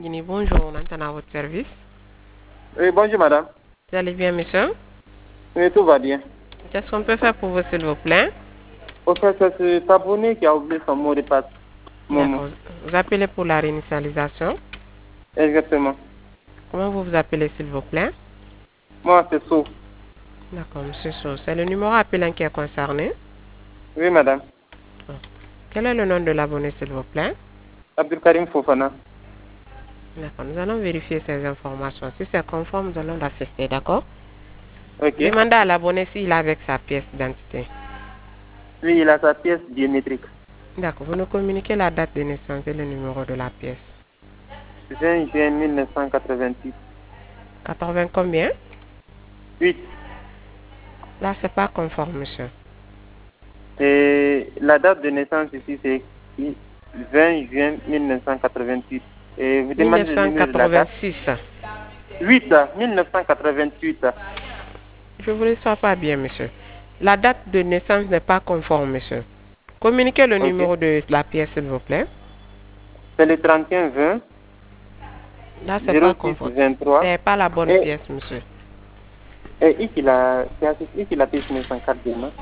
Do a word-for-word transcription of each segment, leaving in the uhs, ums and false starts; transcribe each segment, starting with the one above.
Guinée, bonjour, on entend à votre service. Oui, bonjour madame. Vous allez bien, monsieur? Oui, tout va bien. Qu'est-ce qu'on peut faire pour vous, s'il vous plaît? Au fait, c'est cet abonné qui a oublié son mot de passe. Momo. D'accord. Vous appelez pour la réinitialisation. Exactement. Comment vous vous appelez, s'il vous plaît? Moi, c'est Sou. D'accord, monsieur Sow. C'est le numéro appelant qui est concerné. Oui, madame. Quel est le nom de l'abonné, s'il vous plaît? Abdelkarim Fofana. D'accord, nous allons vérifier ces informations. Si c'est conforme, nous allons l'assister, d'accord? Ok. Demandez à l'abonné s'il a avec sa pièce d'identité. Oui, il a sa pièce biométrique. D'accord, vous nous communiquez la date de naissance et le numéro de la pièce. vingt juin mille neuf cent quatre-vingt-huit. quatre-vingts combien? huit. Là, c'est pas conforme, monsieur. Et la date de naissance ici, c'est vingt juin mille neuf cent quatre-vingt-huit. Et vous demandez le numéro de la date? mille neuf cent quatre-vingt-six. huit. mille neuf cent quatre-vingt-huit. Je vous reçois pas bien, monsieur. La date de naissance n'est pas conforme, monsieur. Communiquez le Ok. numéro de la pièce, s'il vous plaît. C'est le trente et un vingt. Là, c'est pas zéro six conforme. vingt-trois. C'est pas la bonne Et, pièce, monsieur. et ici, il a, ici, il a payé mille cinq cent quatre.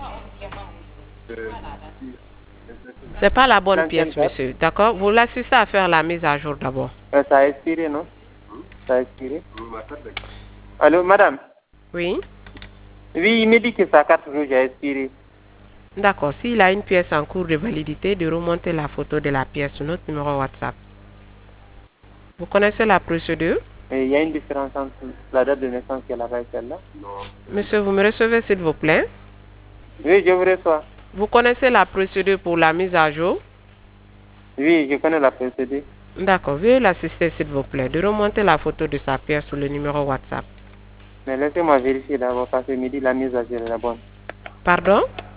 C'est pas la bonne pièce, trente-cinq. monsieur. D'accord? Vous l'assistez à faire la mise à jour d'abord. Euh, ça a expiré, non? Ça a expiré. Allô, madame? Oui? Oui, il me dit que sa carte rouge a expiré. D'accord. S'il a une pièce en cours de validité, de remonter la photo de la pièce sur notre numéro WhatsApp. Vous connaissez la procédure? Et il y a une différence entre la date de naissance qu'elle avait et celle-là? Monsieur, vous me recevez, s'il vous plaît? Oui, je vous reçois. Vous connaissez la procédure pour la mise à jour? Oui, je connais la procédure. D'accord. Veuillez l'assister, s'il vous plaît, de remonter la photo de sa pièce sur le numéro WhatsApp. Mais laissez-moi vérifier d'abord parce que me dit la mise à jour est la bonne. Pardon?